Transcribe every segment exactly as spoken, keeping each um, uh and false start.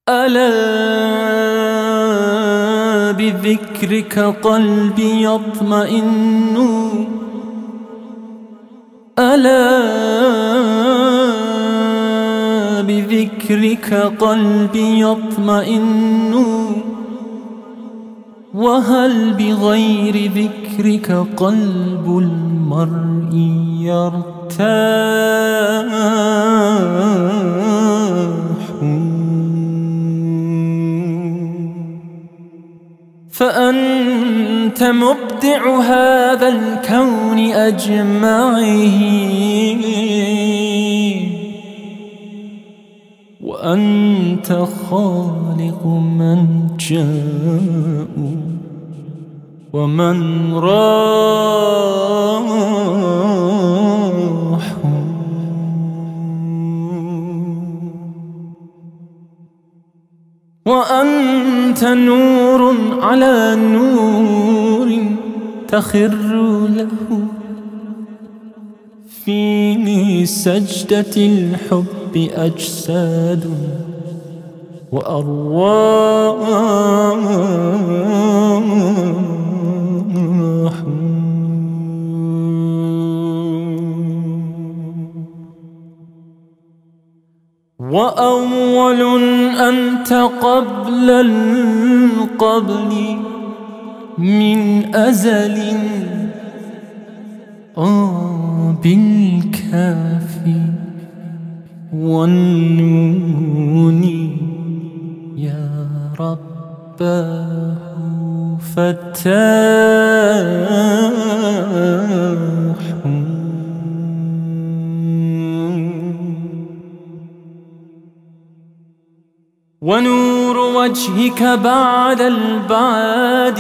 ألا بذكرك قلبي يطمئن، ألا بذكرك قلبي يطمئن، وهل بغير ذكرك قلب المرء يرتاح؟ فأنت مبدع هذا الكون أجمعه، وأنت خالق من جاء ومن راح. وأنت نور على نور تخر له في سجدة الحب أجساد وأرواح. وأول أنت قبل القبل من أزل، آه بالكاف والنون يا رباه فتاح. ونور وجهك بعد البعد،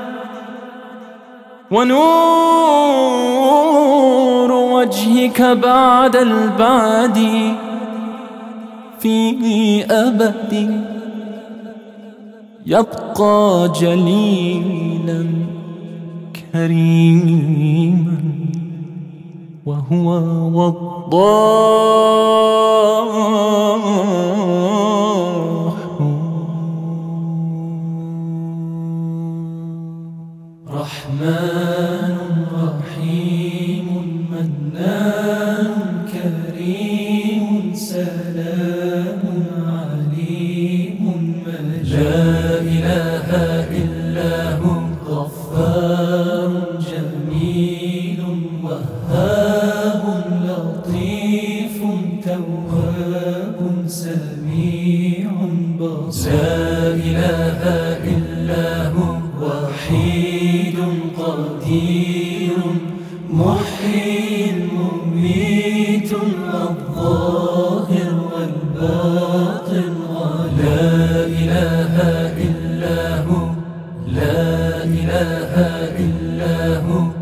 ونور وجهك بعد البعد في أبد يبقى جليلا كريما، وهو وضاح. رحمن رحيم منان كريم سلام عليم مجيد، لا إله إلا هو غفار جميل وهاب لطيف تواب سميع بصير، لا إله إلا هو وحيد قدير محيي مميت الظاهر والباطن، لا إله إلا هو، لا إله إلا هو.